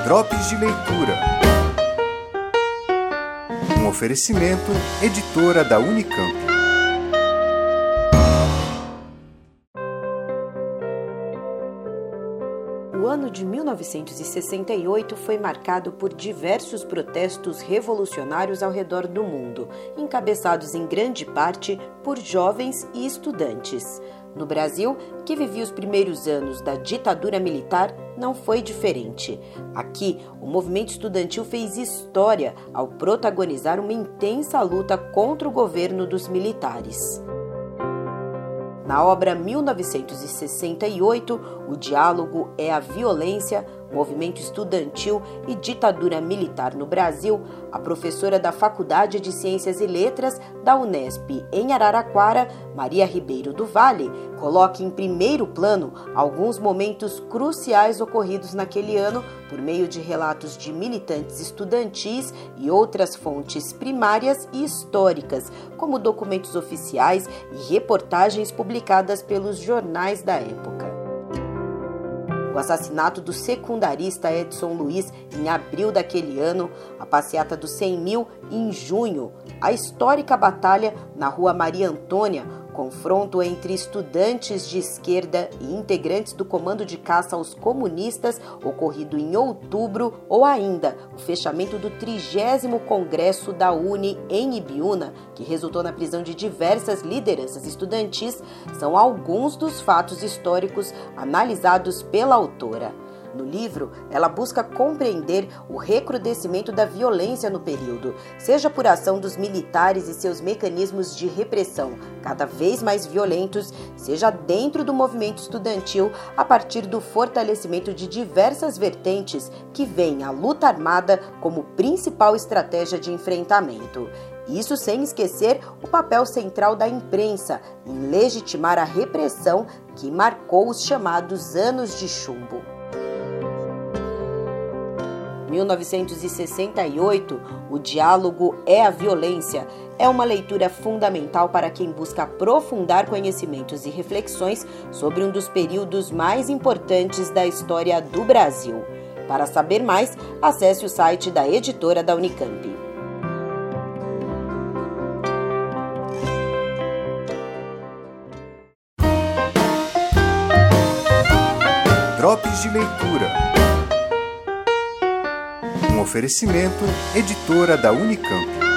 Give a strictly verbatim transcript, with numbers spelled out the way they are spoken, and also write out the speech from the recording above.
Drops de Leitura. Um oferecimento, editora da Unicamp. O ano de mil novecentos e sessenta e oito foi marcado por diversos protestos revolucionários ao redor do mundo, encabeçados em grande parte por jovens e estudantes. No Brasil, que vivia os primeiros anos da ditadura militar, não foi diferente. Aqui, o movimento estudantil fez história ao protagonizar uma intensa luta contra o governo dos militares. Na obra mil novecentos e sessenta e oito, O Diálogo é a Violência, Movimento Estudantil e Ditadura Militar no Brasil, a professora da Faculdade de Ciências e Letras da Unesp em Araraquara, Maria Ribeiro do Vale, coloca em primeiro plano alguns momentos cruciais ocorridos naquele ano por meio de relatos de militantes estudantis e outras fontes primárias e históricas, como documentos oficiais e reportagens publicadas pelos jornais da época. O assassinato do secundarista Edson Luiz em abril daquele ano, a passeata dos cem mil em junho, a histórica batalha na Rua Maria Antônia, confronto entre estudantes de esquerda e integrantes do Comando de Caça aos Comunistas, ocorrido em outubro, ou ainda o fechamento do trigésimo Congresso da UNE em Ibiúna, que resultou na prisão de diversas lideranças estudantis, são alguns dos fatos históricos analisados pela autora. No livro, ela busca compreender o recrudescimento da violência no período, seja por ação dos militares e seus mecanismos de repressão cada vez mais violentos, seja dentro do movimento estudantil a partir do fortalecimento de diversas vertentes que veem a luta armada como principal estratégia de enfrentamento. Isso sem esquecer o papel central da imprensa em legitimar a repressão que marcou os chamados anos de chumbo. mil novecentos e sessenta e oito, O Diálogo é a Violência, é uma leitura fundamental para quem busca aprofundar conhecimentos e reflexões sobre um dos períodos mais importantes da história do Brasil. Para saber mais, acesse o site da editora da Unicamp. Drops de Leitura. Um oferecimento, editora da Unicamp.